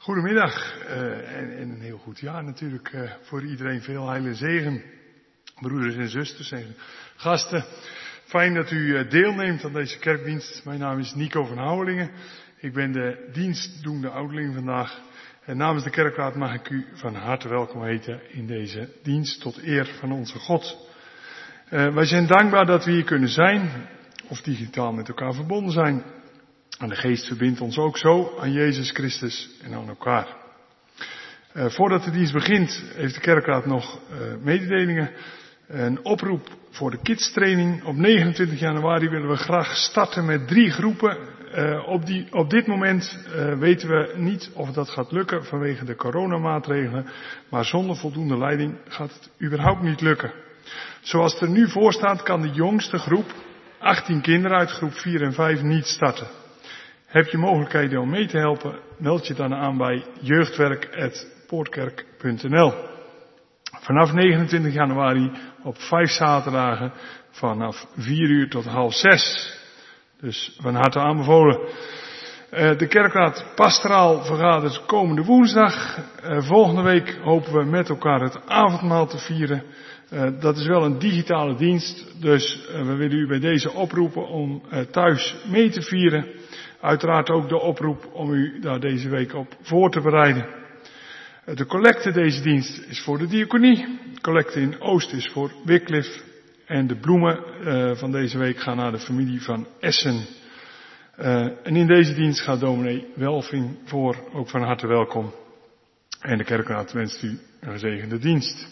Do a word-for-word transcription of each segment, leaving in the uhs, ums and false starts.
Goedemiddag uh, en, en een heel goed jaar natuurlijk uh, voor iedereen. Veel heil en zegen, broeders en zusters en gasten. Fijn dat u uh, deelneemt aan deze kerkdienst. Mijn naam is Nico van Houwelingen. Ik ben de dienstdoende ouderling vandaag. En namens de kerkraad mag ik u van harte welkom heten in deze dienst tot eer van onze God. Uh, wij zijn dankbaar dat we hier kunnen zijn, of digitaal met elkaar verbonden zijn. En de geest verbindt ons ook zo aan Jezus Christus en aan elkaar. Uh, voordat de dienst begint heeft de kerkraad nog uh, mededelingen. Een oproep voor de kidstraining. Op negenentwintig januari willen we graag starten met drie groepen. Uh, op, die, op dit moment uh, weten we niet of dat gaat lukken vanwege de coronamaatregelen. Maar zonder voldoende leiding gaat het überhaupt niet lukken. Zoals het er nu voor staat kan de jongste groep, achttien kinderen uit groep vier en vijf, niet starten. Heb je mogelijkheden om mee te helpen, meld je dan aan bij jeugdwerk apenstaartje poortkerk punt n l. Vanaf negenentwintig januari op vijf zaterdagen vanaf vier uur tot half zes. Dus van harte aanbevolen. Uh, de kerkraad pastoraal vergadert komende woensdag. Uh, volgende week hopen we met elkaar het avondmaal te vieren. Uh, dat is wel een digitale dienst, dus uh, we willen u bij deze oproepen om uh, thuis mee te vieren. Uiteraard ook de oproep om u daar deze week op voor te bereiden. Uh, de collecte deze dienst is voor de diaconie. De collecte in Oost is voor Wycliffe. En de bloemen uh, van deze week gaan naar de familie van Essen. Uh, en in deze dienst gaat dominee Welving voor, ook van harte welkom. En de kerkraad wenst u een gezegende dienst.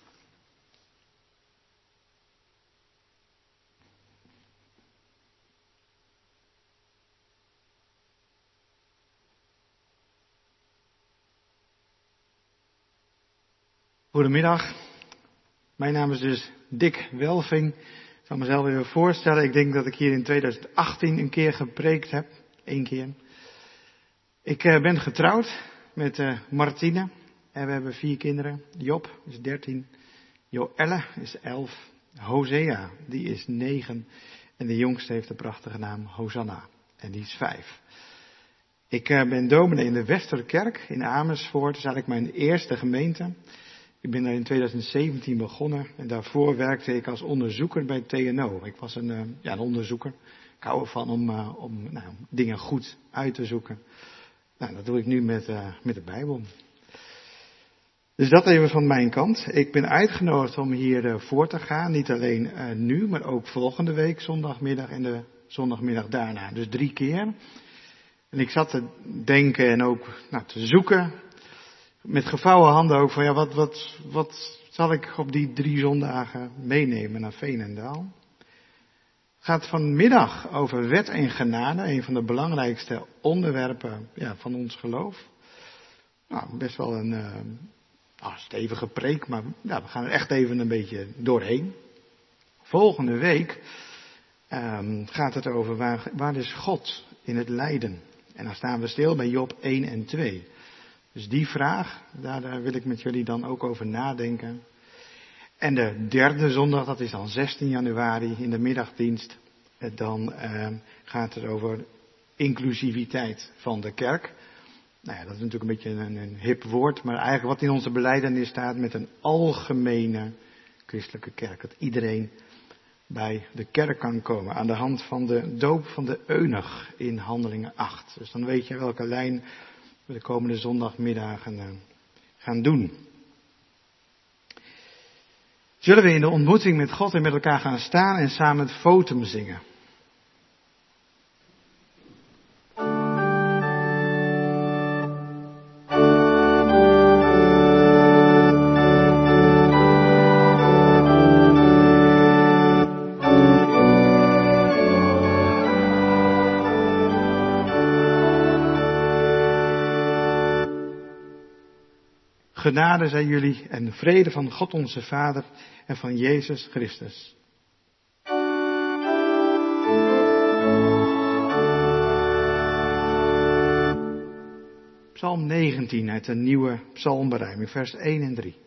Goedemiddag, mijn naam is dus Dick Welving. Ik zal mezelf even voorstellen. Ik denk dat ik hier in tweeduizend achttien een keer gepreekt heb. Eén keer. Ik uh, ben getrouwd met uh, Martine. En we hebben vier kinderen. Job is dertien. Joelle is elf. Hosea, die is negen. En de jongste heeft de prachtige naam Hosanna. En die is vijf. Ik uh, ben dominee in de Westerkerk in Amersfoort. Dat is eigenlijk mijn eerste gemeente. Ik ben daar in tweeduizend zeventien begonnen en daarvoor werkte ik als onderzoeker bij T N O. Ik was een, uh, ja, een onderzoeker. Ik hou ervan om, uh, om nou, dingen goed uit te zoeken. Nou, dat doe ik nu met, uh, met de Bijbel. Dus dat even van mijn kant. Ik ben uitgenodigd om hier uh, voor te gaan. Niet alleen uh, nu, maar ook volgende week zondagmiddag en de zondagmiddag daarna. Dus drie keer. En ik zat te denken en ook nou, te zoeken. Met gevouwen handen ook van ja, wat, wat, wat zal ik op die drie zondagen meenemen naar Veenendaal? Het gaat vanmiddag over wet en genade, een van de belangrijkste onderwerpen ja, van ons geloof. Nou, best wel een uh, oh, stevige preek, maar ja, we gaan er echt even een beetje doorheen. Volgende week um, gaat het over waar, waar is God in het lijden? En dan staan we stil bij Job één en twee. Dus die vraag, daar, daar wil ik met jullie dan ook over nadenken. En de derde zondag, dat is dan zestien januari in de middagdienst. Dan uh, gaat het over inclusiviteit van de kerk. Nou ja, dat is natuurlijk een beetje een, een hip woord. Maar eigenlijk wat in onze belijdenis staat met een algemene christelijke kerk. Dat iedereen bij de kerk kan komen. Aan de hand van de doop van de eunuch in Handelingen acht. Dus dan weet je welke lijn we de komende zondagmiddagen uh, gaan doen. Zullen we in de ontmoeting met God en met elkaar gaan staan en samen het Votum zingen? Genade zij jullie en de vrede van God onze Vader en van Jezus Christus. Psalm negentien uit de nieuwe psalmberijming, vers één en drie.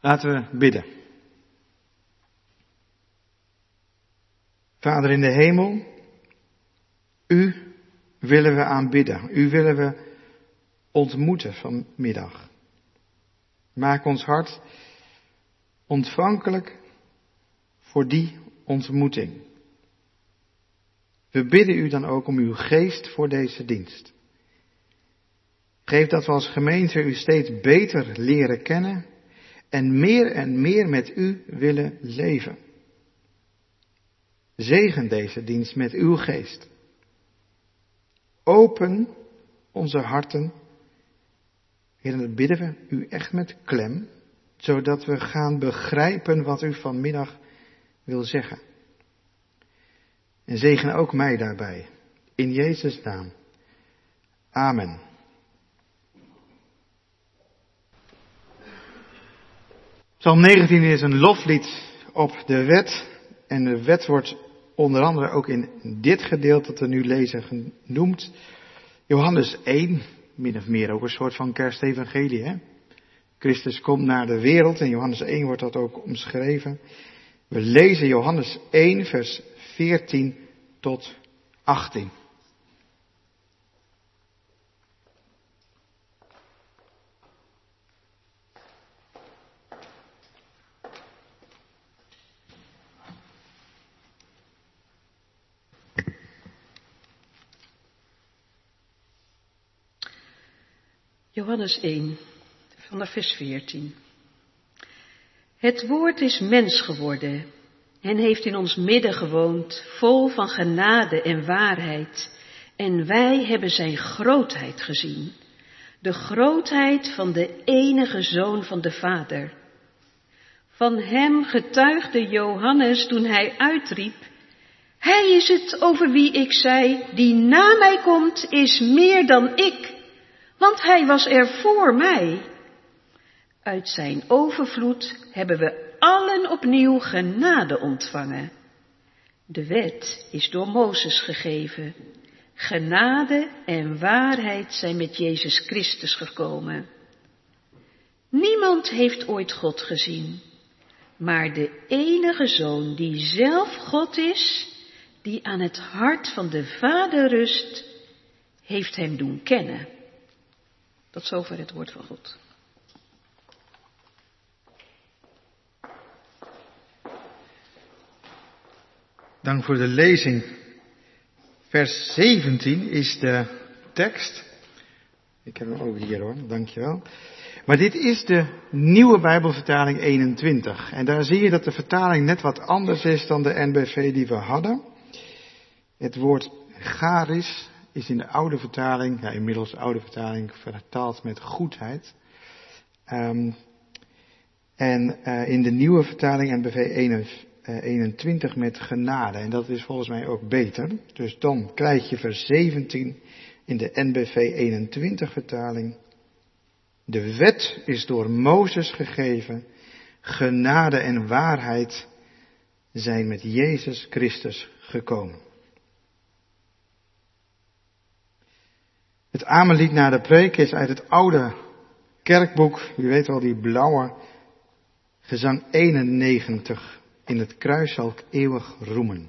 Laten we bidden. Vader in de hemel, u willen we aanbidden. U willen we ontmoeten vanmiddag. Maak ons hart ontvankelijk voor die ontmoeting. We bidden u dan ook om uw geest voor deze dienst. Geef dat we als gemeente u steeds beter leren kennen en meer en meer met u willen leven. Zegen deze dienst met uw geest. Open onze harten. Heer, dat bidden we u echt met klem, zodat we gaan begrijpen wat u vanmiddag wil zeggen. En zegen ook mij daarbij. In Jezus' naam. Amen. Psalm negentien is een loflied op de wet. En de wet wordt onder andere ook in dit gedeelte dat we nu lezen genoemd. Johannes één, min of meer ook een soort van kerstevangelie. Hè? Christus komt naar de wereld. In Johannes één wordt dat ook omschreven. We lezen Johannes één vers veertien tot achttien. Johannes één, vanaf vers veertien. Het woord is mens geworden en heeft in ons midden gewoond, vol van genade en waarheid. En wij hebben zijn grootheid gezien, de grootheid van de enige Zoon van de Vader. Van hem getuigde Johannes toen hij uitriep: Hij is het over wie ik zei, die na mij komt is meer dan ik. Want hij was er voor mij. Uit zijn overvloed hebben we allen opnieuw genade ontvangen. De wet is door Mozes gegeven. Genade en waarheid zijn met Jezus Christus gekomen. Niemand heeft ooit God gezien. Maar de enige Zoon die zelf God is, die aan het hart van de Vader rust, heeft hem doen kennen. Tot zover het woord van God. Dank voor de lezing. Vers zeventien is de tekst. Ik heb hem ook hier hoor, dankjewel. Maar dit is de nieuwe Bijbelvertaling eenentwintig. En daar zie je dat de vertaling net wat anders is dan de N B V die we hadden. Het woord charis is in de oude vertaling, ja inmiddels de oude vertaling, vertaald met goedheid. Um, en uh, in de nieuwe vertaling N B V eenentwintig met genade. En dat is volgens mij ook beter. Dus dan krijg je vers zeventien in de N B V eenentwintig vertaling. De wet is door Mozes gegeven. Genade en waarheid zijn met Jezus Christus gekomen. Het Amenlied na de preek is uit het oude kerkboek. U weet wel, die blauwe. Gezang eenennegentig. In het kruis zal ik eeuwig roemen.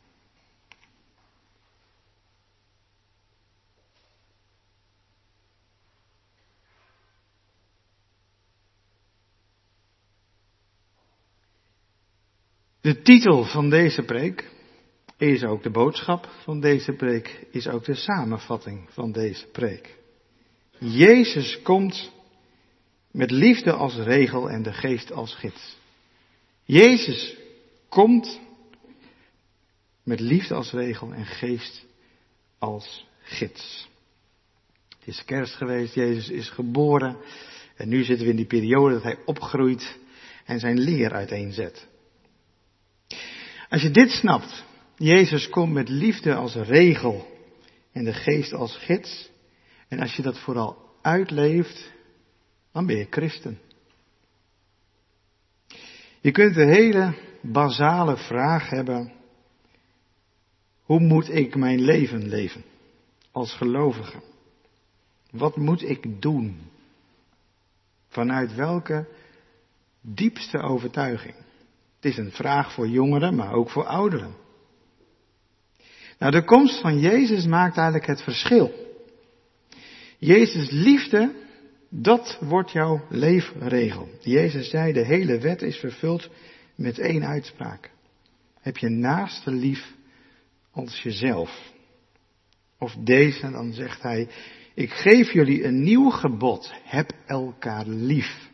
De titel van deze preek is ook de boodschap van deze preek, is ook de samenvatting van deze preek. Jezus komt met liefde als regel en de geest als gids. Jezus komt met liefde als regel en geest als gids. Het is kerst geweest, Jezus is geboren en nu zitten we in die periode dat hij opgroeit en zijn leer uiteenzet. Als je dit snapt, Jezus komt met liefde als regel en de geest als gids. En als je dat vooral uitleeft, dan ben je christen. Je kunt een hele basale vraag hebben. Hoe moet ik mijn leven leven als gelovige? Wat moet ik doen? Vanuit welke diepste overtuiging. Het is een vraag voor jongeren, maar ook voor ouderen. Nou, de komst van Jezus maakt eigenlijk het verschil. Jezus' liefde, dat wordt jouw leefregel. Jezus zei, de hele wet is vervuld met één uitspraak. Heb je naaste lief als jezelf. Of deze, dan zegt hij, ik geef jullie een nieuw gebod. Heb elkaar lief.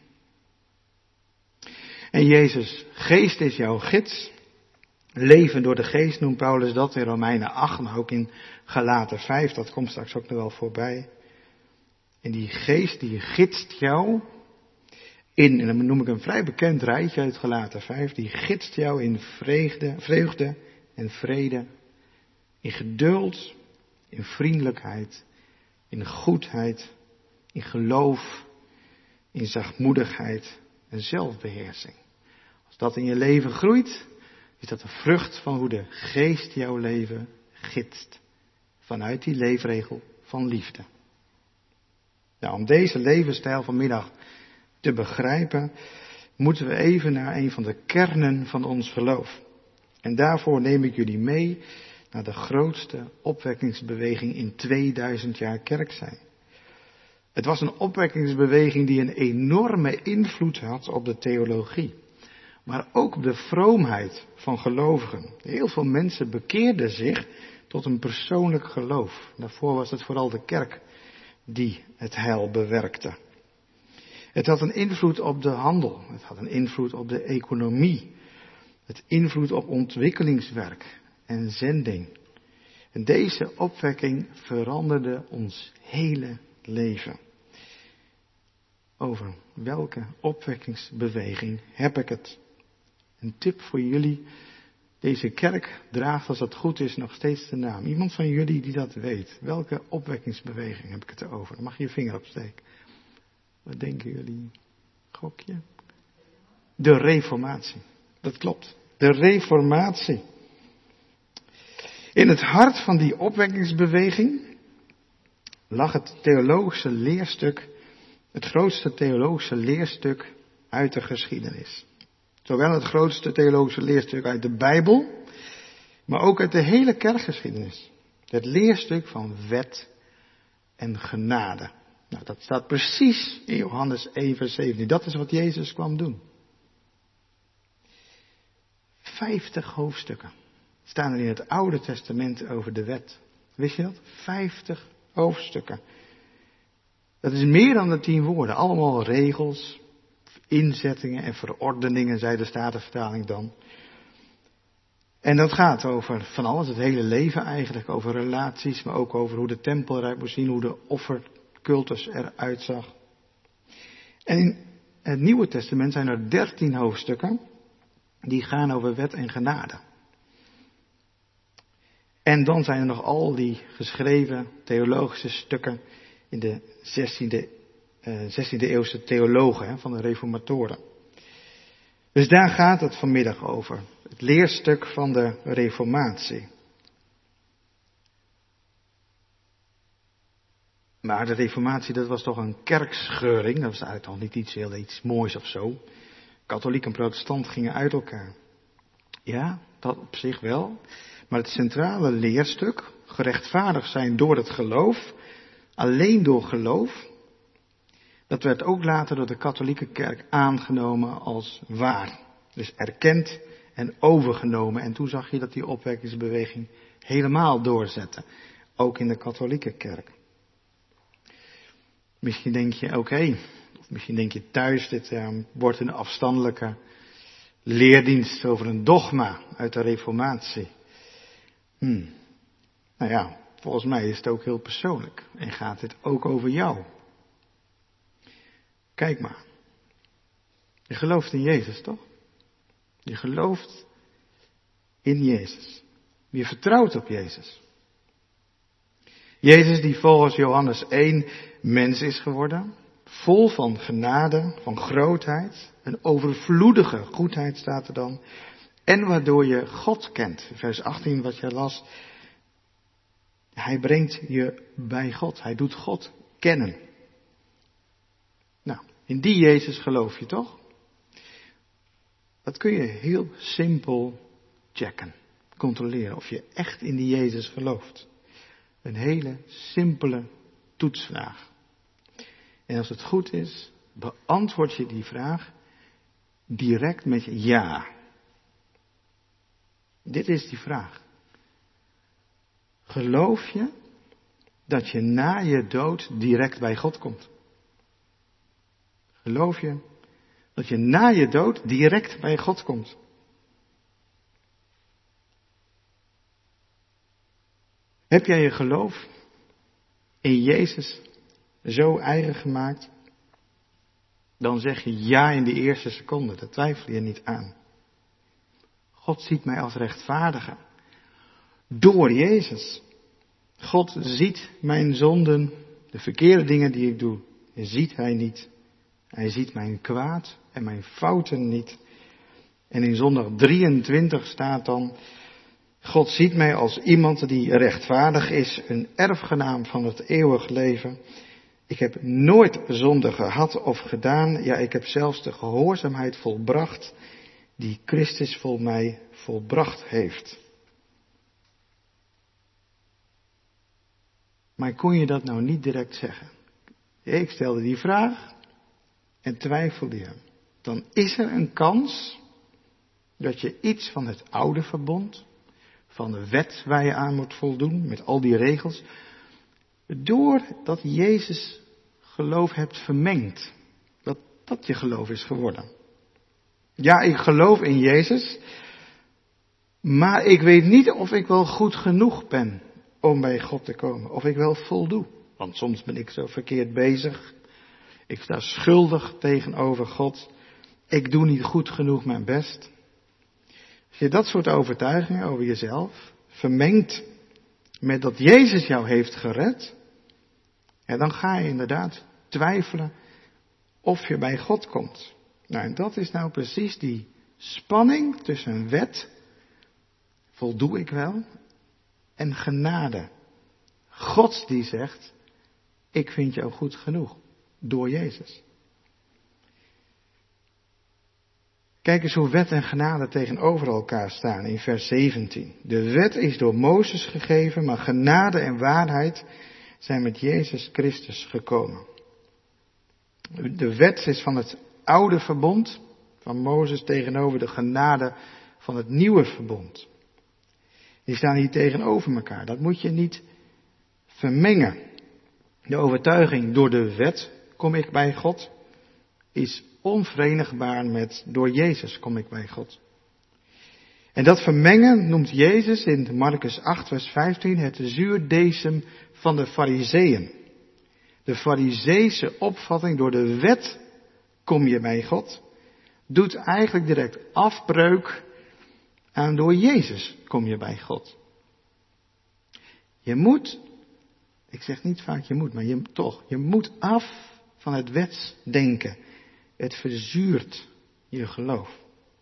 En Jezus' geest is jouw gids. Leven door de geest noemt Paulus dat in Romeinen acht, maar ook in Galaten vijf. Dat komt straks ook nog wel voorbij. En die geest die gidst jou in, en dan noem ik een vrij bekend rijtje uit Galaten vijf. Die gidst jou in vreugde, vreugde en vrede. In geduld, in vriendelijkheid, in goedheid, in geloof, in zachtmoedigheid en zelfbeheersing. Als dat in je leven groeit, is dat een vrucht van hoe de geest jouw leven gidst. Vanuit die leefregel van liefde. Nou, om deze levensstijl vanmiddag te begrijpen, moeten we even naar een van de kernen van ons geloof. En daarvoor neem ik jullie mee naar de grootste opwekkingsbeweging in tweeduizend jaar kerk zijn. Het was een opwekkingsbeweging die een enorme invloed had op de theologie. Maar ook op de vroomheid van gelovigen. Heel veel mensen bekeerden zich tot een persoonlijk geloof. Daarvoor was het vooral de kerk die het heil bewerkte. Het had een invloed op de handel. Het had een invloed op de economie. Het invloed op ontwikkelingswerk en zending. En deze opwekking veranderde ons hele leven. Over welke opwekkingsbeweging heb ik het? Een tip voor jullie. Deze kerk draagt, als het goed is, nog steeds de naam. Iemand van jullie die dat weet. Welke opwekkingsbeweging heb ik het over? Dan mag je je vinger opsteken. Wat denken jullie? Gokje? De Reformatie. Dat klopt. De Reformatie. In het hart van die opwekkingsbeweging lag het theologische leerstuk, het grootste theologische leerstuk uit de geschiedenis. Zowel het grootste theologische leerstuk uit de Bijbel, maar ook uit de hele kerkgeschiedenis. Het leerstuk van wet en genade. Nou, dat staat precies in Johannes één vers zeventien. Dat is wat Jezus kwam doen. Vijftig hoofdstukken staan er in het Oude Testament over de wet. Wist je dat? Vijftig hoofdstukken. Dat is meer dan de tien woorden. Allemaal regels, inzettingen en verordeningen, zei de Statenvertaling dan. En dat gaat over van alles, het hele leven eigenlijk. Over relaties, maar ook over hoe de tempel eruit moest zien, hoe de offercultus eruit zag. En in het Nieuwe Testament zijn er dertien hoofdstukken die gaan over wet en genade. En dan zijn er nog al die geschreven theologische stukken in de zestiende, uh, zestiende eeuwse theologen, hè, van de reformatoren. Dus daar gaat het vanmiddag over. Het leerstuk van de reformatie. Maar de reformatie, dat was toch een kerkscheuring. Dat was eigenlijk toch niet iets heel iets moois of zo. Katholiek en protestant gingen uit elkaar. Ja, dat op zich wel. Maar het centrale leerstuk, gerechtvaardigd zijn door het geloof, alleen door geloof, dat werd ook later door de katholieke kerk aangenomen als waar. Dus erkend en overgenomen. En toen zag je dat die opwekkingsbeweging helemaal doorzette. Ook in de katholieke kerk. Misschien denk je, oké, okay, of misschien denk je thuis, dit uh, wordt een afstandelijke leerdienst over een dogma uit de reformatie. Hmm. Nou ja, volgens mij is het ook heel persoonlijk. En gaat het ook over jou. Kijk maar. Je gelooft in Jezus, toch? Je gelooft in Jezus. Je vertrouwt op Jezus. Jezus die volgens Johannes één mens is geworden. Vol van genade, van grootheid. Een overvloedige goedheid staat er dan. En waardoor je God kent. Vers achttien wat je las. Hij brengt je bij God. Hij doet God kennen. Nou, in die Jezus geloof je toch? Dat kun je heel simpel checken. Controleren of je echt in die Jezus gelooft. Een hele simpele toetsvraag. En als het goed is, beantwoord je die vraag direct met ja. Dit is die vraag. Geloof je dat je na je dood direct bij God komt? Geloof je dat je na je dood direct bij God komt? Heb jij je geloof in Jezus zo eigen gemaakt? Dan zeg je ja in de eerste seconde, daar twijfel je niet aan. God ziet mij als rechtvaardige. Door Jezus. God ziet mijn zonden, de verkeerde dingen die ik doe, ziet hij niet. Hij ziet mijn kwaad en mijn fouten niet. En in zondag drieëntwintig staat dan, God ziet mij als iemand die rechtvaardig is, een erfgenaam van het eeuwig leven. Ik heb nooit zonde gehad of gedaan, ja, ik heb zelfs de gehoorzaamheid volbracht die Christus voor mij volbracht heeft. Maar kon je dat nou niet direct zeggen? Ik stelde die vraag en twijfelde je. Dan is er een kans dat je iets van het oude verbond, van de wet waar je aan moet voldoen, met al die regels, doordat Jezus geloof hebt vermengd, dat dat je geloof is geworden. Ja, ik geloof in Jezus, maar ik weet niet of ik wel goed genoeg ben om bij God te komen, of ik wel voldoe. Want soms ben ik zo verkeerd bezig, ik sta schuldig tegenover God, ik doe niet goed genoeg mijn best. Als je dat soort overtuigingen over jezelf vermengt met dat Jezus jou heeft gered, ja, dan ga je inderdaad twijfelen of je bij God komt. Nou, en dat is nou precies die spanning tussen wet, voldoe ik wel, en genade. God die zegt, ik vind jou goed genoeg, door Jezus. Kijk eens hoe wet en genade tegenover elkaar staan in vers zeventien. De wet is door Mozes gegeven, maar genade en waarheid zijn met Jezus Christus gekomen. De wet is van het oude verbond van Mozes tegenover de genade van het nieuwe verbond. Die staan hier tegenover elkaar. Dat moet je niet vermengen. De overtuiging door de wet kom ik bij God is onverenigbaar met door Jezus kom ik bij God. En dat vermengen noemt Jezus in Marcus acht vers vijftien het zuurdesem van de Farizeeën. De Farizeese opvatting door de wet kom je bij God doet eigenlijk direct afbreuk aan door Jezus kom je bij God. Je moet, ik zeg niet vaak je moet, maar je toch, je moet af van het wetsdenken. Het verzuurt je geloof.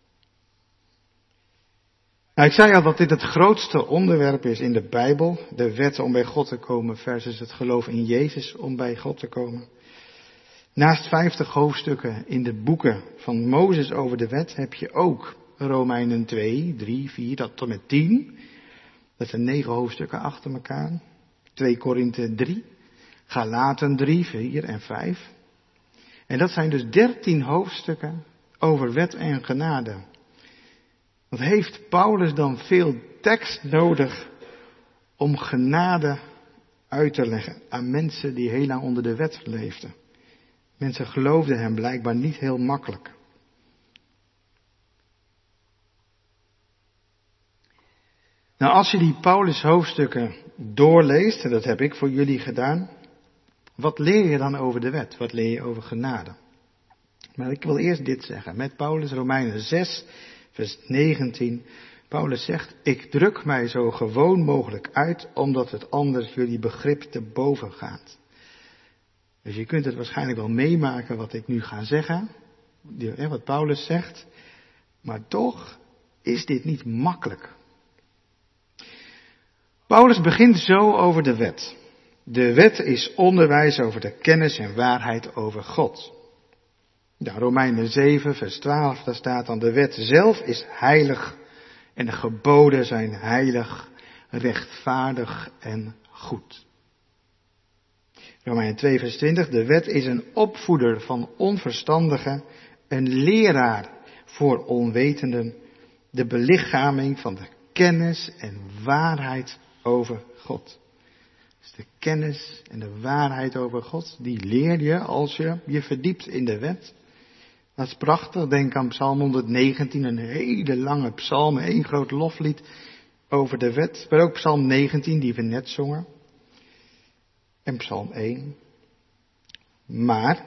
Nou, ik zei al dat dit het grootste onderwerp is in de Bijbel. De wet om bij God te komen versus het geloof in Jezus om bij God te komen. Naast vijftig hoofdstukken in de boeken van Mozes over de wet heb je ook Romeinen twee, drie, vier, dat tot met tien. Dat zijn negen hoofdstukken achter elkaar. twee Korinthe drie, Galaten drie, vier en vijf. En dat zijn dus dertien hoofdstukken over wet en genade. Wat heeft Paulus dan veel tekst nodig om genade uit te leggen aan mensen die heel lang onder de wet leefden? Mensen geloofden hem blijkbaar niet heel makkelijk. Nou, als je die Paulus hoofdstukken doorleest, en dat heb ik voor jullie gedaan, wat leer je dan over de wet? Wat leer je over genade? Maar ik wil eerst dit zeggen. Met Paulus, Romeinen zes, vers negentien. Paulus zegt, ik druk mij zo gewoon mogelijk uit, omdat het anders jullie begrip te boven gaat. Dus je kunt het waarschijnlijk wel meemaken wat ik nu ga zeggen. Wat Paulus zegt. Maar toch is dit niet makkelijk. Paulus begint zo over de wet. De wet is onderwijs over de kennis en waarheid over God. Ja, Romeinen zeven, vers twaalf, daar staat dan: de wet zelf is heilig en de geboden zijn heilig, rechtvaardig en goed. Romeinen twee, vers twintig, de wet is een opvoeder van onverstandigen, een leraar voor onwetenden, de belichaming van de kennis en waarheid over God. Dus de kennis en de waarheid over God, die leer je als je je verdiept in de wet. Dat is prachtig. Denk aan Psalm honderdnegentien, een hele lange psalm, één groot loflied over de wet. Maar ook Psalm negentien, die we net zongen. En Psalm één. Maar,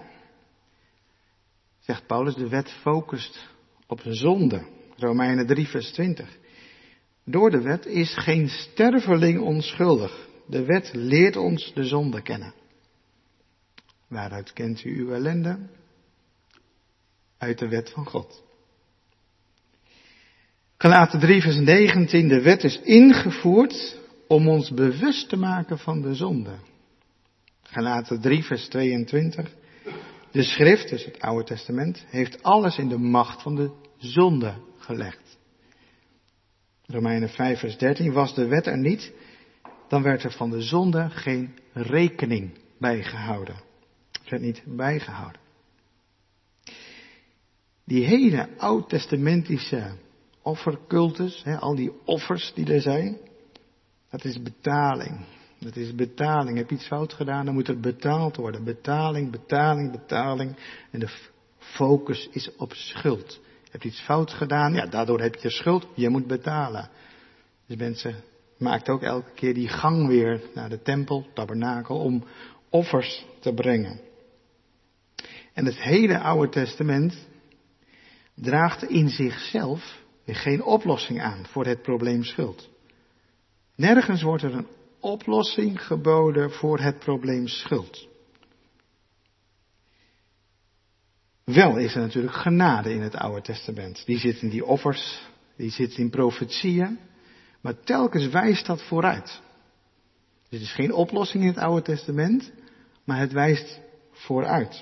zegt Paulus, de wet focust op zonde. Romeinen drie, vers twintig. Door de wet is geen sterveling onschuldig. De wet leert ons de zonde kennen. Waaruit kent u uw ellende? Uit de wet van God. Galaten drie, vers negentien. De wet is ingevoerd om ons bewust te maken van de zonde. Galaten drie, vers tweeëntwintig. De schrift, dus het Oude Testament, heeft alles in de macht van de zonde gelegd. Romeinen vijf, vers dertien. Was de wet er niet, dan werd er van de zonde geen rekening bijgehouden. Het werd niet bijgehouden. Die hele oud-testamentische offercultus, hè, al die offers die er zijn, dat is betaling. Dat is betaling. Heb je iets fout gedaan, dan moet er betaald worden. Betaling, betaling, betaling. En de focus is op schuld. Heb je iets fout gedaan, ja, daardoor heb je schuld, je moet betalen. Dus mensen maakt ook elke keer die gang weer naar de tempel, tabernakel, om offers te brengen. En het hele Oude Testament draagt in zichzelf weer geen oplossing aan voor het probleem schuld. Nergens wordt er een oplossing geboden voor het probleem schuld. Wel is er natuurlijk genade in het Oude Testament. Die zit in die offers, die zit in profetieën. Maar telkens wijst dat vooruit. Dus er is geen oplossing in het Oude Testament, maar het wijst vooruit.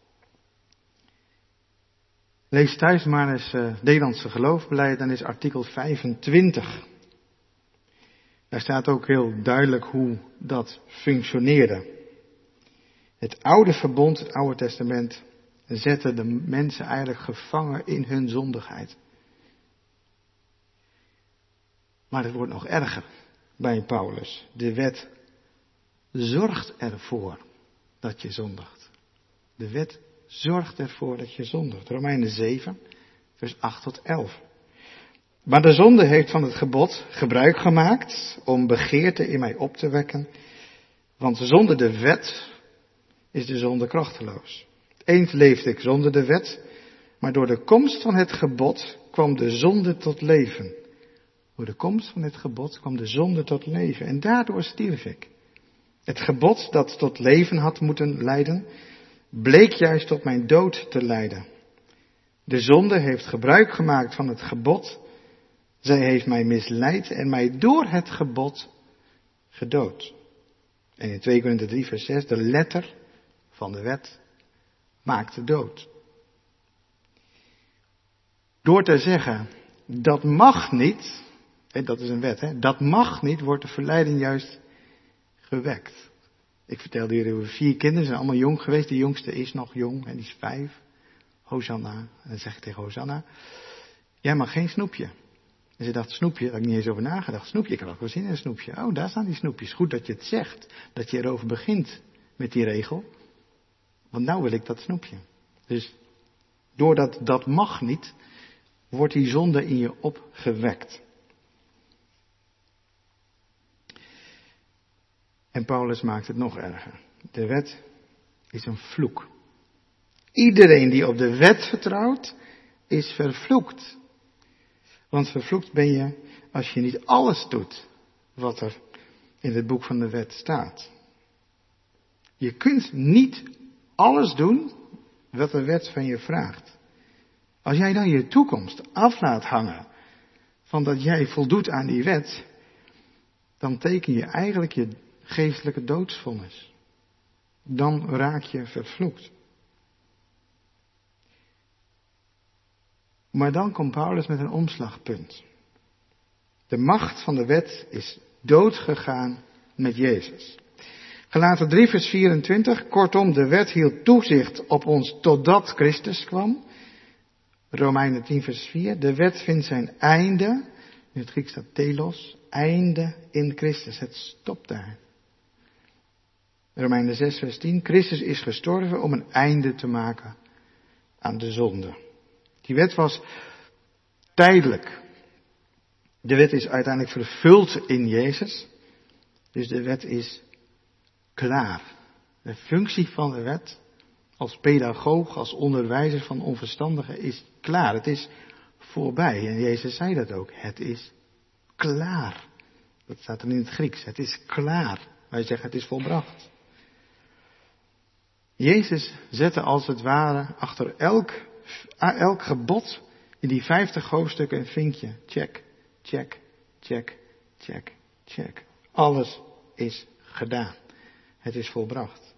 Lees thuis maar eens uh, Nederlandse geloofbeleid, dan is artikel vijfentwintig. Daar staat ook heel duidelijk hoe dat functioneerde. Het oude verbond, het Oude Testament, zette de mensen eigenlijk gevangen in hun zondigheid. Maar het wordt nog erger bij Paulus. De wet zorgt ervoor dat je zondigt. De wet zorgt ervoor dat je zondigt. Romeinen zeven, vers acht tot elf. Maar de zonde heeft van het gebod gebruik gemaakt om begeerte in mij op te wekken. Want zonder de wet is de zonde krachteloos. Eens leefde ik zonder de wet, maar door de komst van het gebod kwam de zonde tot leven. Door de komst van het gebod kwam de zonde tot leven en daardoor stierf ik. Het gebod dat tot leven had moeten leiden, bleek juist tot mijn dood te leiden. De zonde heeft gebruik gemaakt van het gebod. Zij heeft mij misleid en mij door het gebod gedood. En in twee Korinthe drie vers zes, de letter van de wet maakt de dood. Door te zeggen, dat mag niet, hè, dat is een wet, hè, dat mag niet, wordt de verleiding juist gewekt. Ik vertelde jullie over vier kinderen, ze zijn allemaal jong geweest. De jongste is nog jong, en die is vijf. Hosanna. En dan zeg ik tegen Hosanna, jij mag geen snoepje. En ze dacht, snoepje, daar heb ik niet eens over nagedacht. Snoepje, ik had ook wel zin in een snoepje. Oh, daar staan die snoepjes. Goed dat je het zegt, dat je erover begint met die regel. Want nou wil ik dat snoepje. Dus doordat dat mag niet, wordt die zonde in je opgewekt. En Paulus maakt het nog erger. De wet is een vloek. Iedereen die op de wet vertrouwt, is vervloekt. Want vervloekt ben je als je niet alles doet wat er in het boek van de wet staat. Je kunt niet alles doen wat de wet van je vraagt. Als jij dan je toekomst af laat hangen van dat jij voldoet aan die wet, dan teken je eigenlijk je geestelijke doodsvonnis. Dan raak je vervloekt. Maar dan komt Paulus met een omslagpunt. De macht van de wet is doodgegaan met Jezus. Galaten drie vers vierentwintig. Kortom, de wet hield toezicht op ons totdat Christus kwam. Romeinen tien vers vier. De wet vindt zijn einde, in het Grieks staat telos, einde in Christus. Het stopt daar. Romeinen zes vers tien. Christus is gestorven om een einde te maken aan de zonde. Die wet was tijdelijk. De wet is uiteindelijk vervuld in Jezus. Dus de wet is klaar. De functie van de wet als pedagoog, als onderwijzer van onverstandigen is klaar. Het is voorbij. En Jezus zei dat ook. Het is klaar. Dat staat er in het Grieks. Het is klaar. Wij zeggen het is volbracht. Jezus zette als het ware achter elk, elk gebod in die vijftig hoofdstukken een vinkje. Check, check, check, check, check. Alles is gedaan. Het is volbracht.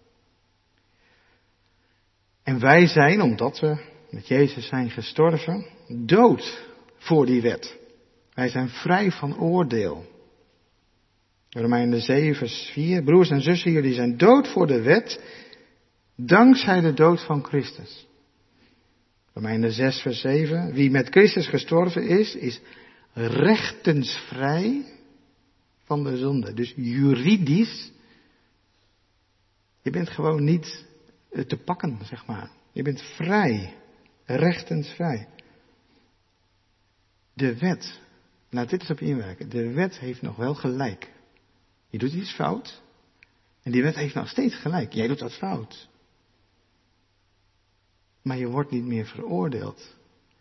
En wij zijn, omdat we met Jezus zijn gestorven, dood voor die wet. Wij zijn vrij van oordeel. Romeinen zeven vers vier. Broers en zussen, jullie zijn dood voor de wet, dankzij de dood van Christus. Romeinen zes vers zeven. Wie met Christus gestorven is, is rechtensvrij van de zonde. Dus juridisch, je bent gewoon niet te pakken, zeg maar. Je bent vrij, rechtensvrij. De wet, laat dit eens op je inwerken. De wet heeft nog wel gelijk. Je doet iets fout en die wet heeft nog steeds gelijk. Jij doet dat fout. Maar je wordt niet meer veroordeeld.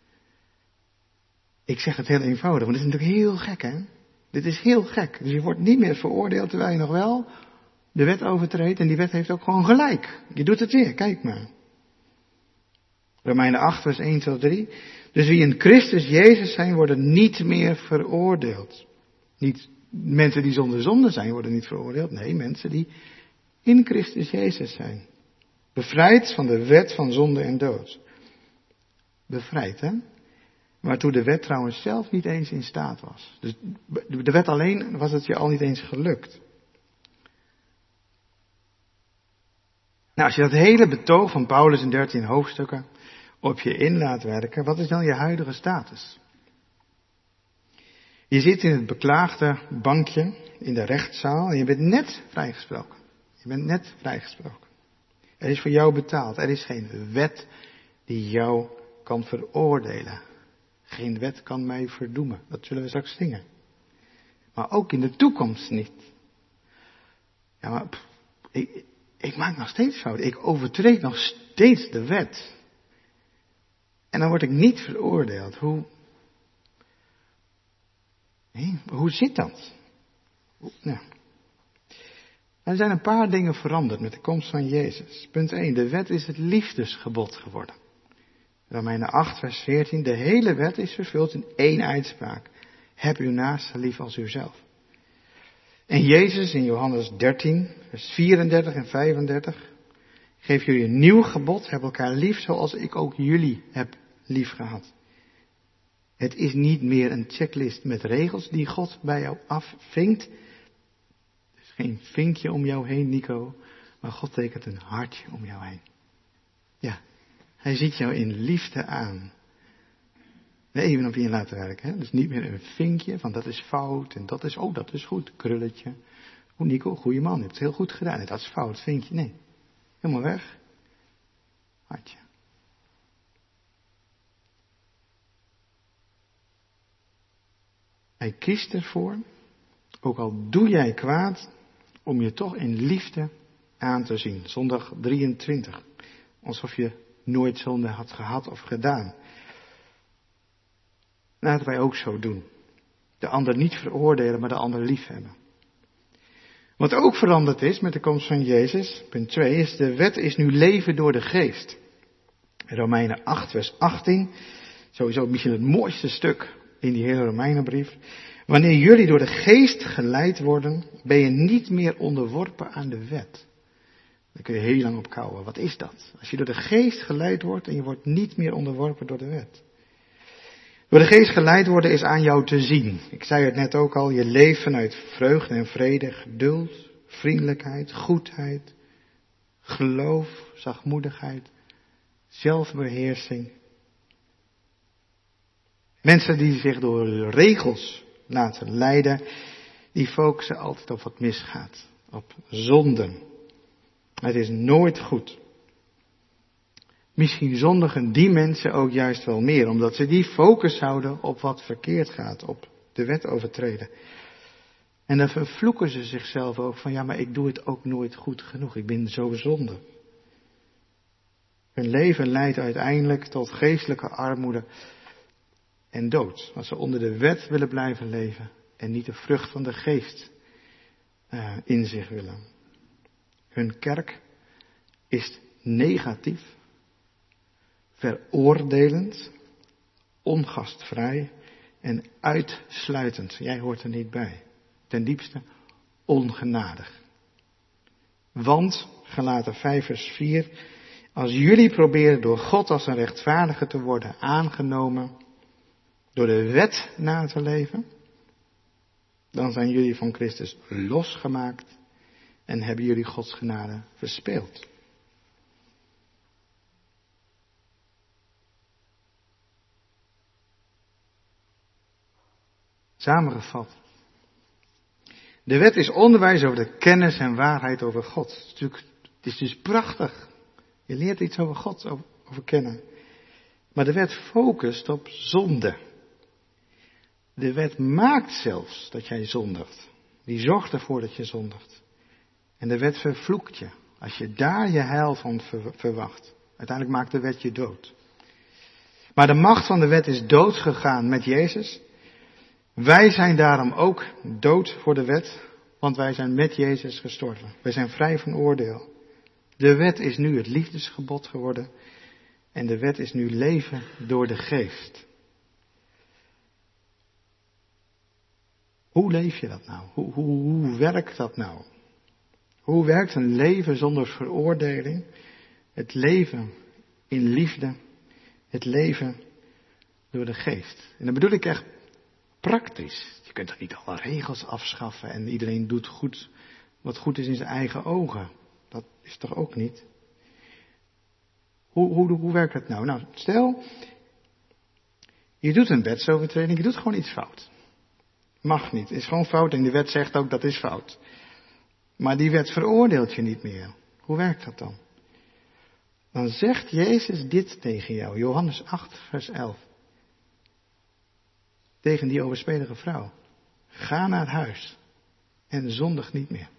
Ik zeg het heel eenvoudig, want dit is natuurlijk heel gek, hè? Dit is heel gek. Dus je wordt niet meer veroordeeld terwijl je nog wel de wet overtreedt. En die wet heeft ook gewoon gelijk. Je doet het weer, kijk maar. Romeinen acht vers één tot drie. Dus wie in Christus Jezus zijn, worden niet meer veroordeeld. Niet mensen die zonder zonde zijn, worden niet veroordeeld. Nee, mensen die in Christus Jezus zijn. Bevrijd van de wet van zonde en dood. Bevrijd, hè? Waartoe de wet trouwens zelf niet eens in staat was. Dus de wet alleen was het je al niet eens gelukt. Nou, als je dat hele betoog van Paulus in dertien hoofdstukken op je in laat werken, wat is dan je huidige status? Je zit in het beklaagde bankje in de rechtszaal en je bent net vrijgesproken. Je bent net vrijgesproken. Er is voor jou betaald. Er is geen wet die jou kan veroordelen. Geen wet kan mij verdoemen. Dat zullen we straks zingen. Maar ook in de toekomst niet. Ja, maar pff, ik, ik maak nog steeds fouten. Ik overtreed nog steeds de wet. En dan word ik niet veroordeeld. Hoe, nee, hoe zit dat? Nou. Er zijn een paar dingen veranderd met de komst van Jezus. Punt één. De wet is het liefdesgebod geworden. Romeinen acht vers veertien. De hele wet is vervuld in één uitspraak. Heb uw naaste lief als uzelf. En Jezus in Johannes dertien vers vierendertig en vijfendertig. Geef jullie een nieuw gebod. Heb elkaar lief zoals ik ook jullie heb lief gehad. Het is niet meer een checklist met regels die God bij jou afvinkt. Het is geen vinkje om jou heen, Nico. Maar God tekent een hartje om jou heen. Ja, hij ziet jou in liefde aan. Even op je laten werken. Hè? Dus niet meer een vinkje van dat is fout en dat is, oh dat is goed, krulletje. Oh Nico, goeie man, je hebt het heel goed gedaan. Dat is fout, vinkje. Nee, helemaal weg. Hartje. Hij kiest ervoor, ook al doe jij kwaad, om je toch in liefde aan te zien. Zondag drieëntwintig. Alsof je nooit zonde had gehad of gedaan. Laten wij ook zo doen. De ander niet veroordelen, maar de ander lief hebben. Wat ook veranderd is met de komst van Jezus, punt twee, is de wet is nu leven door de geest. Romeinen acht vers achttien, sowieso misschien het mooiste stuk in die hele Romeinenbrief. Wanneer jullie door de geest geleid worden, ben je niet meer onderworpen aan de wet. Daar kun je heel lang op kouwen. Wat is dat? Als je door de geest geleid wordt en je wordt niet meer onderworpen door de wet. Door de geest geleid worden is aan jou te zien. Ik zei het net ook al, je leeft vanuit vreugde en vrede, geduld, vriendelijkheid, goedheid, geloof, zachtmoedigheid, zelfbeheersing. Mensen die zich door regels laten leiden, die focussen altijd op wat misgaat, op zonden. Het is nooit goed. Misschien zondigen die mensen ook juist wel meer, omdat ze die focus houden op wat verkeerd gaat, op de wet overtreden. En dan vervloeken ze zichzelf ook van, ja, maar ik doe het ook nooit goed genoeg, ik ben zo zonde. Hun leven leidt uiteindelijk tot geestelijke armoede en dood, als ze onder de wet willen blijven leven en niet de vrucht van de geest uh, in zich willen. Hun kerk is negatief, veroordelend, ongastvrij en uitsluitend. Jij hoort er niet bij. Ten diepste ongenadig. Want, Galaten vijf vers vier, als jullie proberen door God als een rechtvaardige te worden aangenomen, door de wet na te leven, dan zijn jullie van Christus losgemaakt en hebben jullie Gods genade verspeeld. Samengevat. De wet is onderwijs over de kennis en waarheid over God. Het is, natuurlijk, het is dus prachtig. Je leert iets over God, over, over kennen. Maar de wet focust op zonde. De wet maakt zelfs dat jij zondigt. Die zorgt ervoor dat je zondigt. En de wet vervloekt je. Als je daar je heil van verwacht. Uiteindelijk maakt de wet je dood. Maar de macht van de wet is dood gegaan met Jezus. Wij zijn daarom ook dood voor de wet, want wij zijn met Jezus gestorven. Wij zijn vrij van oordeel. De wet is nu het liefdesgebod geworden en de wet is nu leven door de geest. Hoe leef je dat nou? Hoe, hoe, hoe werkt dat nou? Hoe werkt een leven zonder veroordeling? Het leven in liefde, het leven door de geest. En dan bedoel ik echt praktisch. Je kunt toch niet alle regels afschaffen en iedereen doet goed wat goed is in zijn eigen ogen. Dat is toch ook niet? Hoe, hoe, hoe werkt het nou? Nou, stel, je doet een wetsovertreding, je doet gewoon iets fout. Mag niet, is gewoon fout en de wet zegt ook dat is fout. Maar die wet veroordeelt je niet meer. Hoe werkt dat dan? Dan zegt Jezus dit tegen jou, Johannes acht vers elf. Tegen die overspelige vrouw. Ga naar huis en zondig niet meer.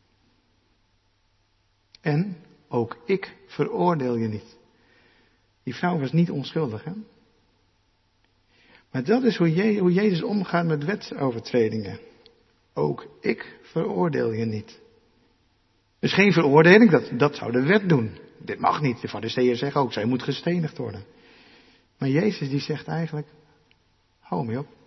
En ook ik veroordeel je niet. Die vrouw was niet onschuldig, hè? Maar dat is hoe, je, hoe Jezus omgaat met wetsovertredingen. Ook ik veroordeel je niet. Dus geen veroordeling, dat, dat zou de wet doen. Dit mag niet. De Farizeeën zeggen ook, zij moet gestenigd worden. Maar Jezus die zegt eigenlijk, hou mee op.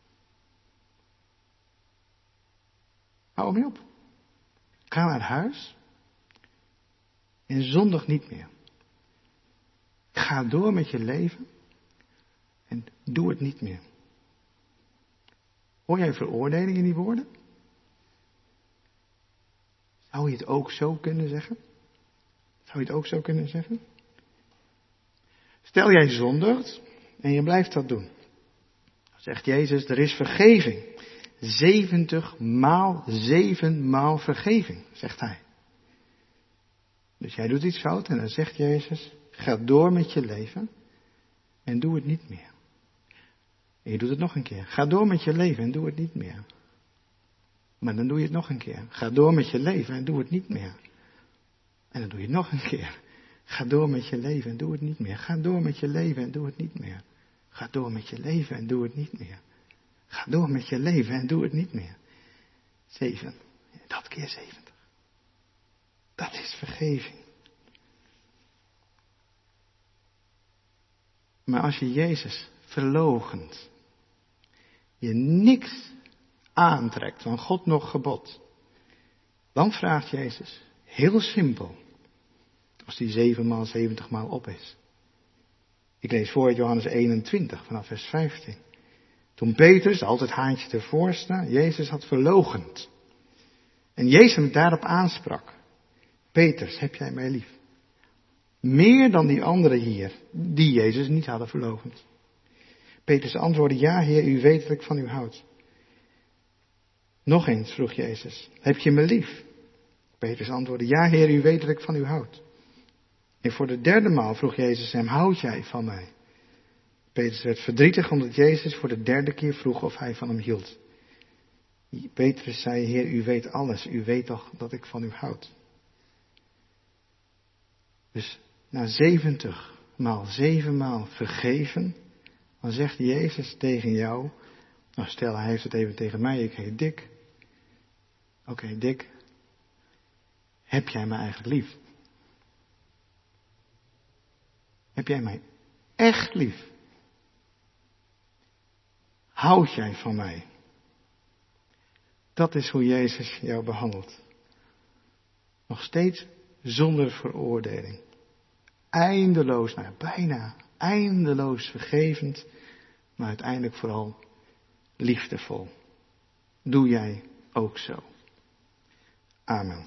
Hou mee op. Ga naar huis en zondig niet meer. Ga door met je leven en doe het niet meer. Hoor jij veroordeling in die woorden? Zou je het ook zo kunnen zeggen? Zou je het ook zo kunnen zeggen? Stel jij zondigt en je blijft dat doen. Dan zegt Jezus, er is vergeving. Zeventig maal, zeven maal vergeving, zegt hij. Dus jij doet iets fout en dan zegt Jezus, ga door met je leven en doe het niet meer. En je doet het nog een keer. Ga door met je leven en doe het niet meer. Maar dan doe je het nog een keer. Ga door met je leven en doe het niet meer. En dan doe je het nog een keer. Ga door met je leven en doe het niet meer. Ga door met je leven en doe het niet meer. Ga door met je leven en doe het niet meer. Ga door met je leven en doe het niet meer. Zeven. Dat keer zeventig. Dat is vergeving. Maar als je Jezus verloochent, je niks aantrekt van God nog gebod, dan vraagt Jezus, heel simpel, als die zeven maal zeventig maal op is. Ik lees voor uit Johannes eenentwintig vanaf vers vijftien. Toen Petrus, altijd haantje te voorste, Jezus had verloochend. En Jezus hem daarop aansprak. Petrus, heb jij mij lief? Meer dan die anderen hier, die Jezus niet hadden verloochend. Petrus antwoordde, ja Heer, u weet dat ik van u houd. Nog eens vroeg Jezus, heb je me lief? Petrus antwoordde, ja Heer, u weet dat ik van u houd. En voor de derde maal vroeg Jezus hem, houd jij van mij? Petrus werd verdrietig omdat Jezus voor de derde keer vroeg of hij van hem hield. Petrus zei, Heer, u weet alles, u weet toch dat ik van u houd. Dus na zeventig maal, zeven maal vergeven, dan zegt Jezus tegen jou, nou stel hij heeft het even tegen mij, ik heet Dick. Oké, okay, Dick, heb jij mij eigenlijk lief? Heb jij mij echt lief? Houd jij van mij? Dat is hoe Jezus jou behandelt. Nog steeds zonder veroordeling. Eindeloos, nou bijna eindeloos vergevend, maar uiteindelijk vooral liefdevol. Doe jij ook zo. Amen.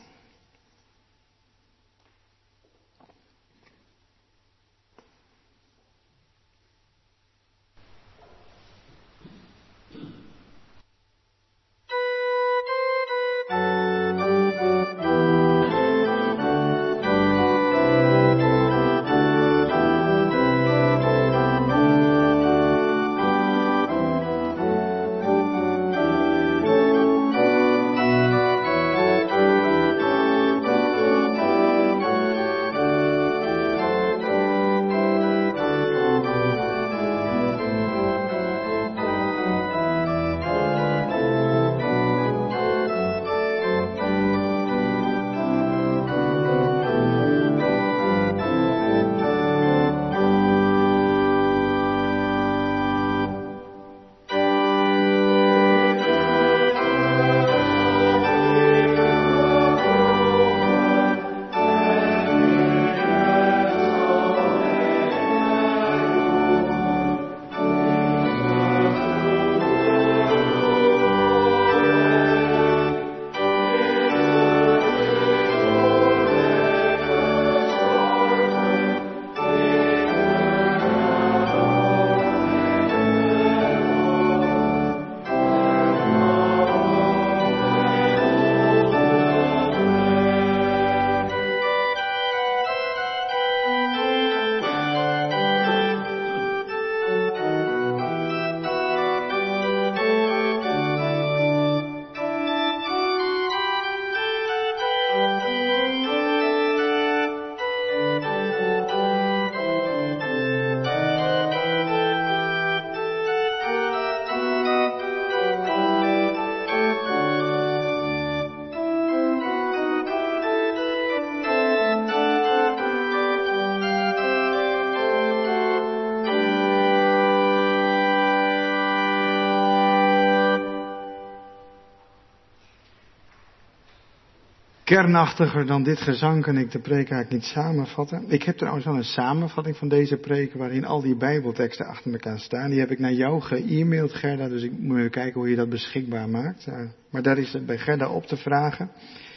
Kernachtiger dan dit gezang kan ik de preek eigenlijk niet samenvatten. Ik heb trouwens wel een samenvatting van deze preek waarin al die bijbelteksten achter elkaar staan. Die heb ik naar jou ge-e-maild, Gerda, dus ik moet even kijken hoe je dat beschikbaar maakt. Ja, maar daar is het bij Gerda op te vragen.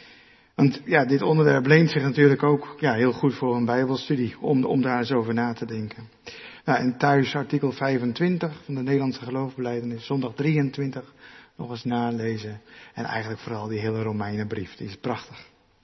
Want ja, dit onderwerp leent zich natuurlijk ook ja, heel goed voor een bijbelstudie, om, om daar eens over na te denken. Nou, en thuis artikel vijfentwintig van de Nederlandse geloofsbelijdenis, zondag drieëntwintig, nog eens nalezen. En eigenlijk vooral die hele Romeinenbrief, die is prachtig.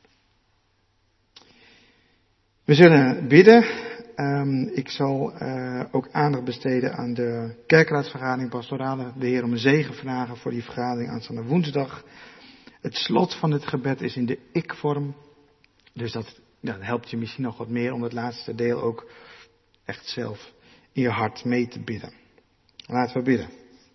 We zullen bidden. Um, ik zal uh, ook aandacht besteden aan de kerkraadsvergadering pastorale. De Heer om een zegen vragen voor die vergadering aanstaande woensdag. Het slot van het gebed is in de ik-vorm. Dus dat, ja, dat helpt je misschien nog wat meer om het laatste deel ook echt zelf in je hart mee te bidden. Laten we bidden.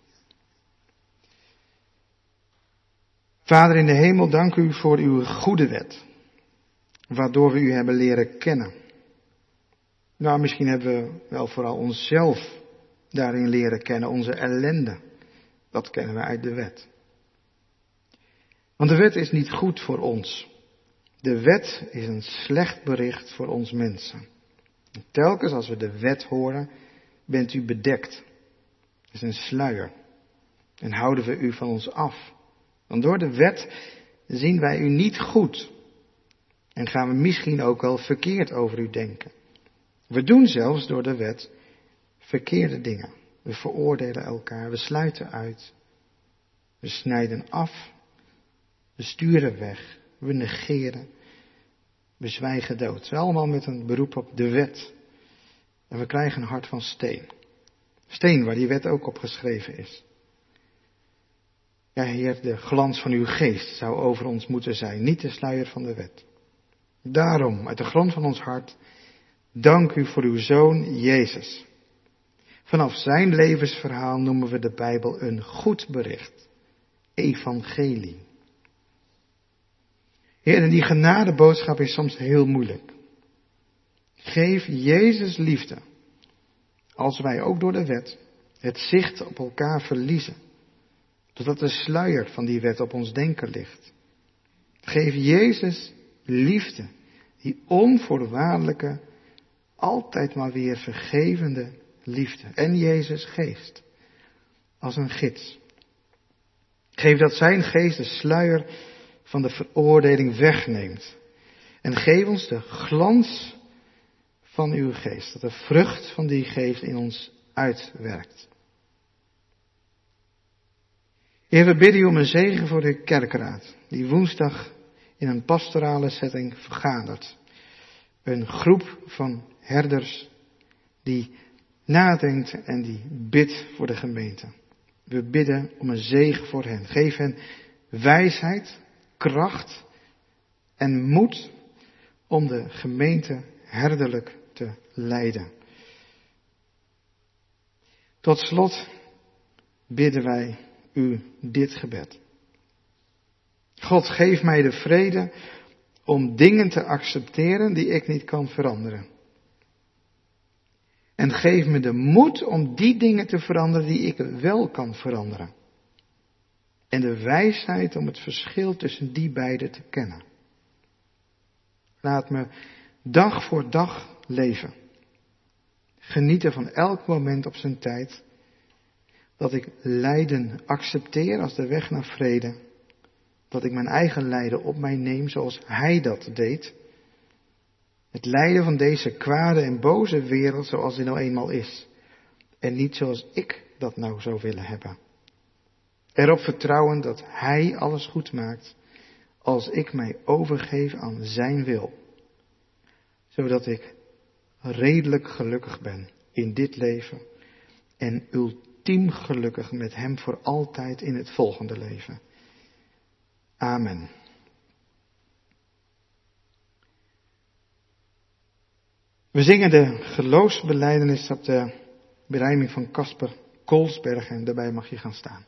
Vader in de hemel, dank u voor uw goede wet. Waardoor we u hebben leren kennen. Nou, misschien hebben we wel vooral onszelf daarin leren kennen, onze ellende. Dat kennen we uit de wet. Want de wet is niet goed voor ons. De wet is een slecht bericht voor ons mensen. En telkens als we de wet horen, bent u bedekt. Het is een sluier. En houden we u van ons af. Want door de wet zien wij u niet goed. En gaan we misschien ook wel verkeerd over u denken. We doen zelfs door de wet verkeerde dingen. We veroordelen elkaar, we sluiten uit. We snijden af. We sturen weg. We negeren. We zwijgen dood. Allemaal met een beroep op de wet. En we krijgen een hart van steen. Steen waar die wet ook op geschreven is. Ja, Heer, de glans van uw geest zou over ons moeten zijn. Niet de sluier van de wet. Daarom, uit de grond van ons hart, dank u voor uw Zoon Jezus. Vanaf zijn levensverhaal noemen we de Bijbel een goed bericht. Evangelie. Heer, en die genadeboodschap is soms heel moeilijk. Geef Jezus liefde, als wij ook door de wet het zicht op elkaar verliezen, totdat de sluier van die wet op ons denken ligt. Geef Jezus liefde, die onvoorwaardelijke, altijd maar weer vergevende liefde. En Jezus geest, als een gids. Geef dat zijn geest de sluier van de veroordeling wegneemt. En geef ons de glans van uw geest. Dat de vrucht van die geest in ons uitwerkt. Heer, we bidden u om een zegen voor de kerkraad. Die woensdag in een pastorale setting vergadert. Een groep van herders die nadenkt en die bidt voor de gemeente. We bidden om een zegen voor hen. Geef hen wijsheid, kracht en moed om de gemeente herderlijk te leiden. Tot slot bidden wij u dit gebed. God, geef mij de vrede om dingen te accepteren die ik niet kan veranderen. En geef me de moed om die dingen te veranderen die ik wel kan veranderen. En de wijsheid om het verschil tussen die beide te kennen. Laat me dag voor dag leven. Genieten van elk moment op zijn tijd. Dat ik lijden accepteer als de weg naar vrede. Dat ik mijn eigen lijden op mij neem zoals Hij dat deed. Het lijden van deze kwade en boze wereld zoals die nou eenmaal is. En niet zoals ik dat nou zou willen hebben. Erop vertrouwen dat Hij alles goed maakt als ik mij overgeef aan zijn wil. Zodat ik redelijk gelukkig ben in dit leven en ultiem gelukkig met Hem voor altijd in het volgende leven. Amen. We zingen de geloofsbelijdenis op de berijming van Casper Kolsberg en daarbij mag je gaan staan.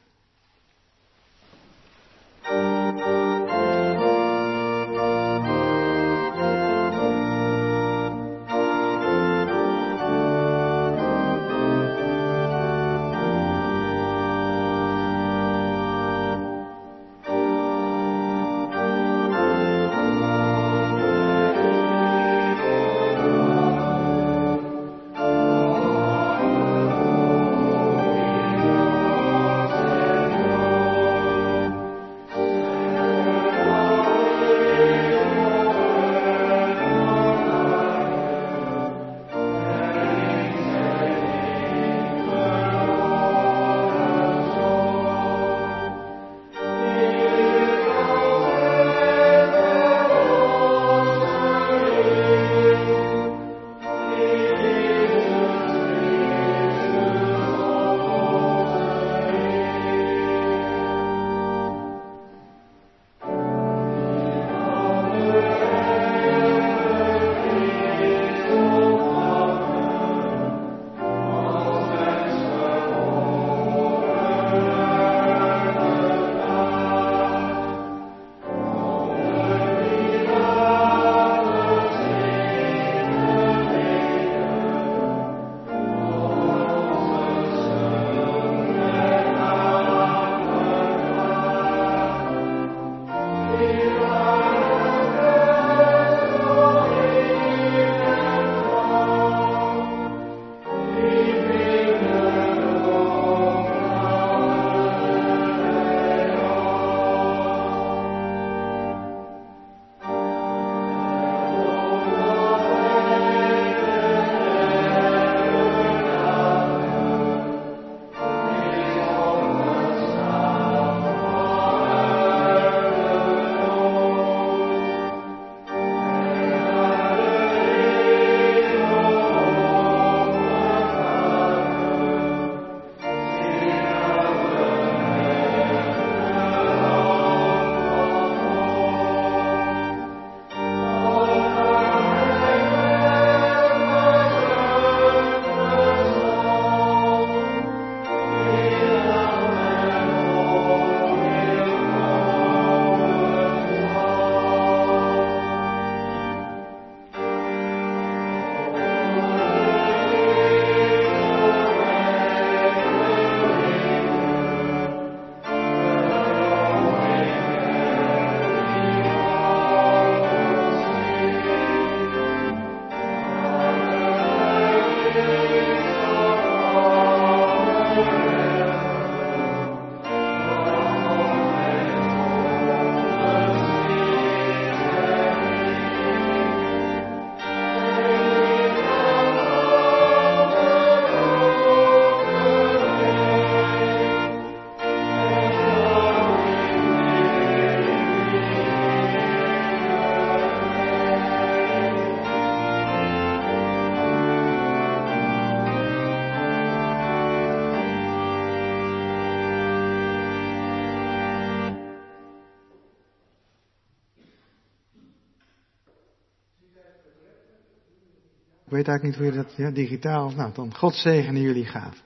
Ik weet eigenlijk niet hoe je dat, ja, digitaal. Nou, dan God zegene jullie gaat.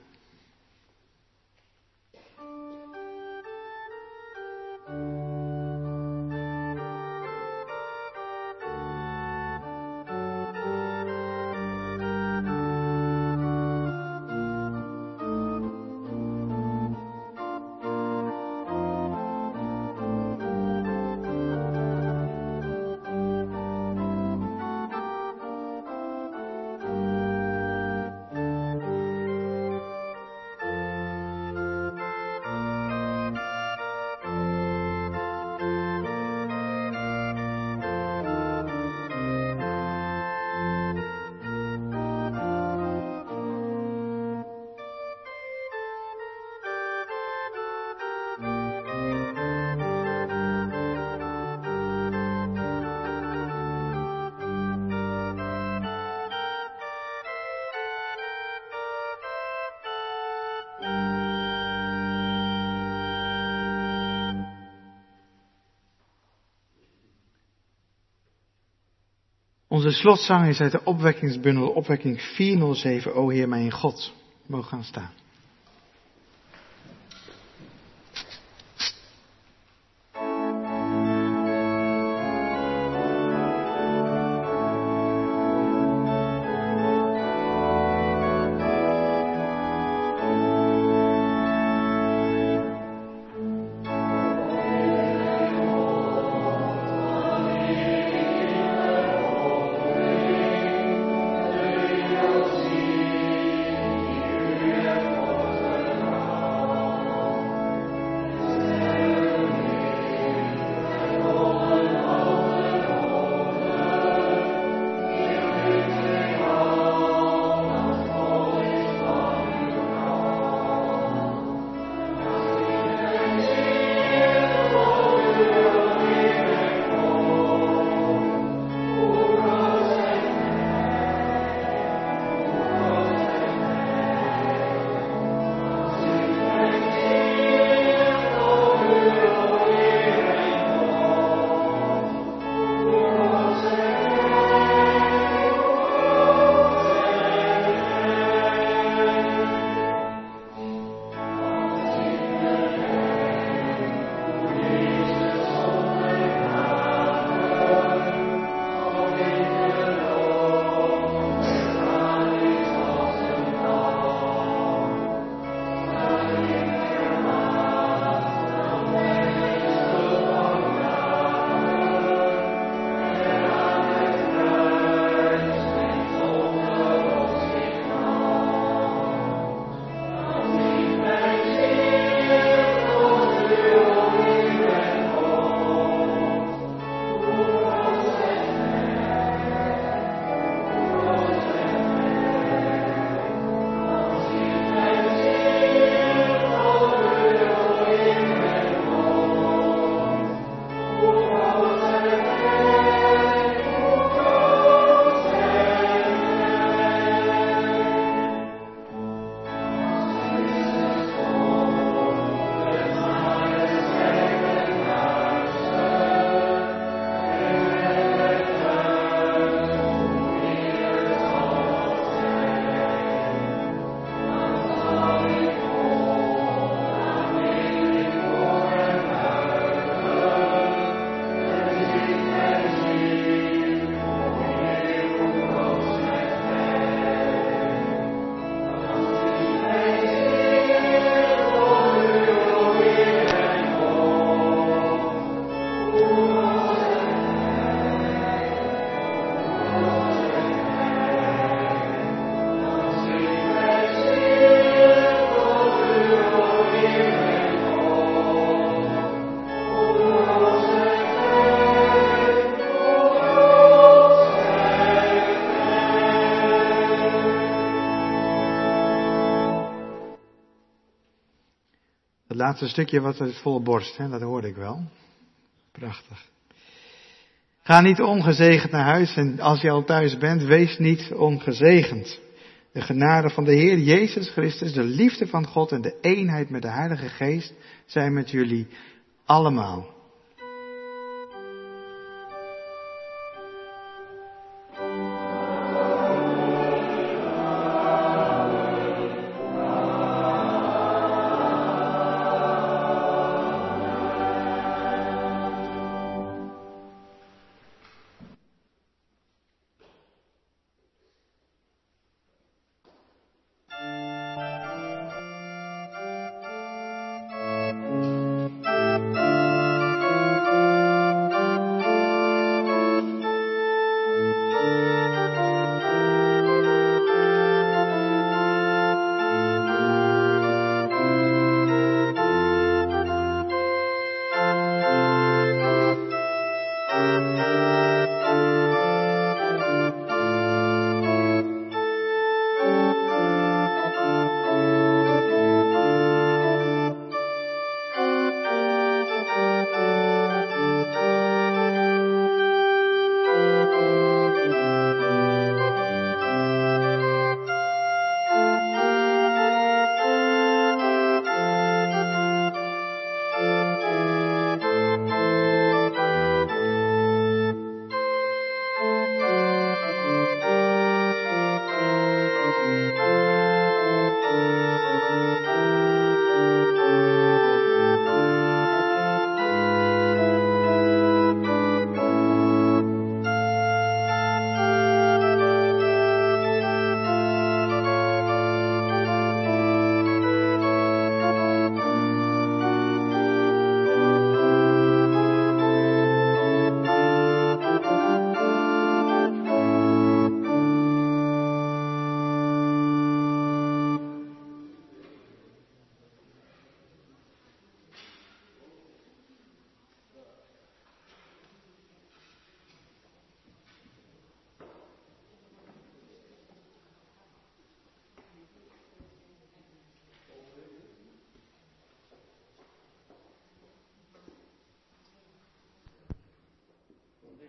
Onze slotzang is uit de opwekkingsbundel opwekking vierhonderdzeven, O Heer mijn God. We mogen gaan staan. Het laatste stukje wat het volle borst, hè, dat hoorde ik wel. Prachtig. Ga niet ongezegend naar huis en als je al thuis bent, wees niet ongezegend. De genade van de Heer Jezus Christus, de liefde van God en de eenheid met de Heilige Geest zijn met jullie allemaal.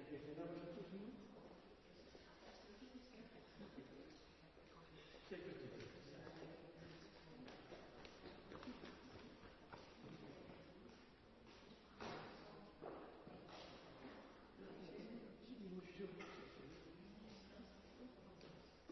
heeft enorm